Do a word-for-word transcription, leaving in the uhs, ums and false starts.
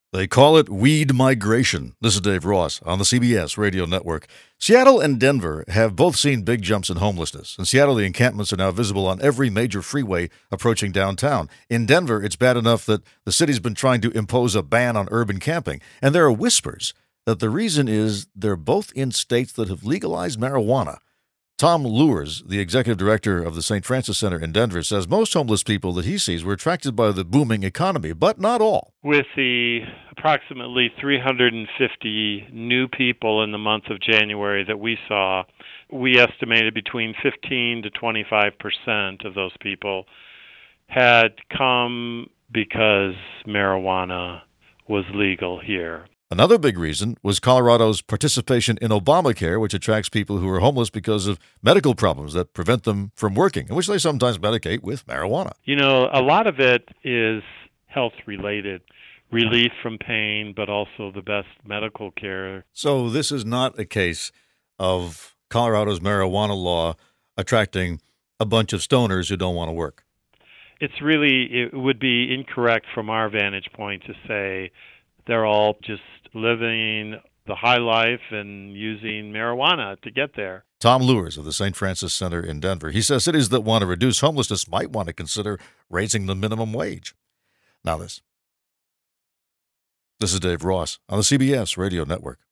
They call it weed migration. This is Dave Ross on the C B S Radio Network. Seattle and Denver have both seen big jumps in homelessness. In Seattle, the encampments are now visible on every major freeway approaching downtown. In Denver, it's bad enough that the city's been trying to impose a ban on urban camping. And there are whispers that the reason is they're both in states that have legalized marijuana. Tom Luers, the executive director of the Saint Francis Center in Denver, says most homeless people that he sees were attracted by the booming economy, but not all. With the approximately three hundred fifty new people in the month of January that we saw, we estimated between fifteen to twenty-five percent of those people had come because marijuana was legal here. Another big reason was Colorado's participation in Obamacare, which attracts people who are homeless because of medical problems that prevent them from working, and which they sometimes medicate with marijuana. You know, a lot of it is health-related, relief from pain, but also the best medical care. So this is not a case of Colorado's marijuana law attracting a bunch of stoners who don't want to work. It's really, it would be incorrect from our vantage point to say they're all just living the high life and using marijuana to get there. Tom Luers of the Saint Francis Center in Denver. He says cities that want to reduce homelessness might want to consider raising the minimum wage. Now this. This is Dave Ross on the C B S Radio Network.